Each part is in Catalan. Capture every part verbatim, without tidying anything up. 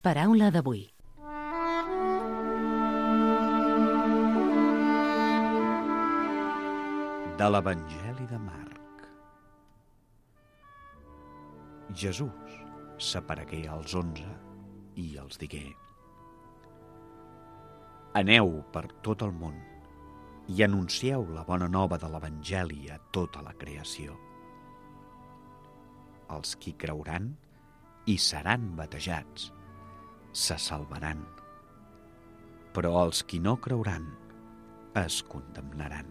Paraula d'avui. De l'Evangeli de Marc. Jesús s'aparegué als onze i els digué: Aneu per tot el món i anuncieu la bona nova de l'Evangeli a tota la creació. Els qui creuran i seran batejats se salvaran, però els qui no creuran es condemnaran.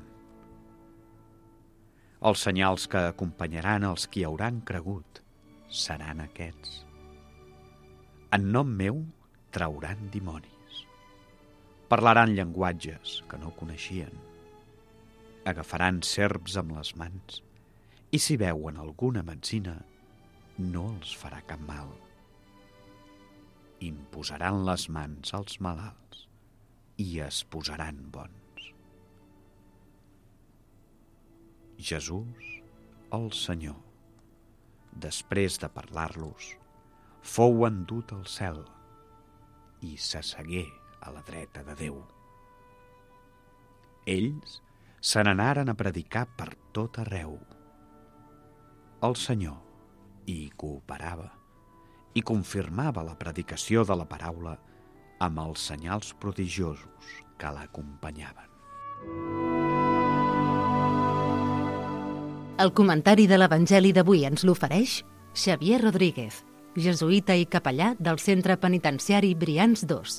Els senyals que acompanyaran els qui hauran cregut seran aquests. En nom meu trauran dimonis, parlaran llenguatges que no coneixien, agafaran serps amb les mans i si veuen alguna metzina no els farà cap mal. Imposaran les mans als malalts i es posaran bons. Jesús, el Senyor, després de parlar-los, fou endut al cel i s'assegué a la dreta de Déu. Ells se n'anaren a predicar per tot arreu. El Senyor hi cooperava i confirmava la predicació de la paraula amb els senyals prodigiosos que l'acompanyaven. El comentari de l'Evangeli d'avui ens l'ofereix Xavier Rodríguez, jesuïta i capellà del Centre Penitenciari Brians dos.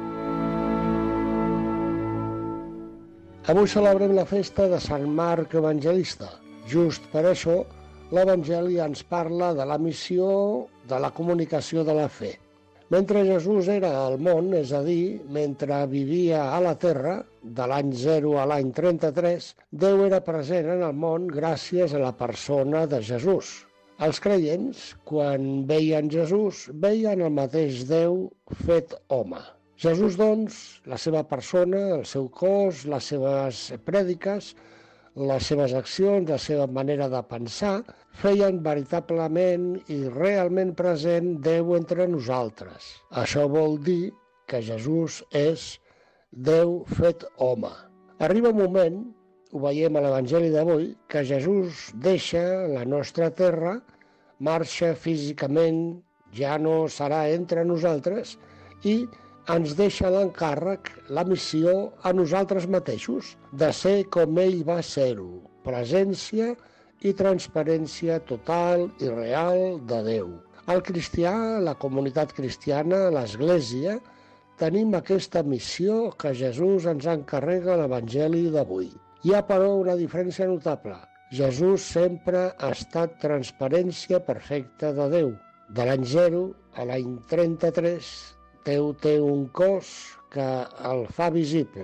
Avui celebrem la festa de Sant Marc Evangelista. Just per això, l'Evangeli ens parla de la missió de la comunicació de la fe. Mentre Jesús era al món, és a dir, mentre vivia a la terra, de l'any zero a l'any trenta-tres, Déu era present en el món gràcies a la persona de Jesús. Els creients, quan veien Jesús, veien el mateix Déu fet home. Jesús, doncs, la seva persona, el seu cos, les seves prèdiques, les seves accions, la seva manera de pensar, feien veritablement i realment present Déu entre nosaltres. Això vol dir que Jesús és Déu fet home. Arriba un moment, ho veiem a l'Evangeli d'avui, que Jesús deixa la nostra terra, marxa físicament, ja no serà entre nosaltres, i ens deixa l'encàrrec, la missió a nosaltres mateixos, de ser com ell va ser-ho, presència i transparència total i real de Déu. El cristià, la comunitat cristiana, l'Església, tenim aquesta missió que Jesús ens encarrega a l'Evangeli d'avui. Hi ha, però, una diferència notable. Jesús sempre ha estat transparència perfecta de Déu. De l'any zero a l'any trenta-tres, Déu té un cos que el fa visible,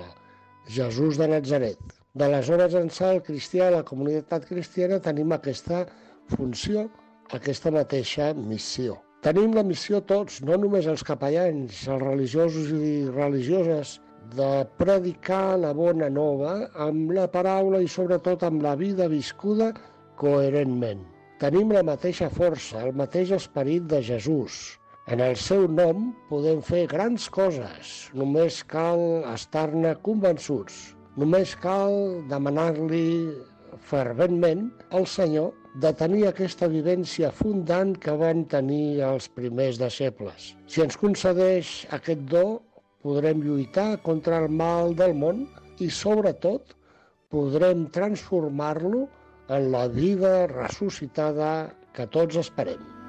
Jesús de Natzaret. D'aleshores ençà, el cristià, la comunitat cristiana, tenim aquesta funció, aquesta mateixa missió. Tenim la missió tots, no només els capellans, els religiosos i religioses, de predicar la bona nova amb la paraula i sobretot amb la vida viscuda coherentment. Tenim la mateixa força, el mateix esperit de Jesús. En el seu nom podem fer grans coses, només cal estar-ne convençuts. Només cal demanar-li ferventment al Senyor de tenir aquesta vivència fundant que van tenir els primers deixebles. Si ens concedeix aquest do, podrem lluitar contra el mal del món i, sobretot, podrem transformar-lo en la vida ressuscitada que tots esperem.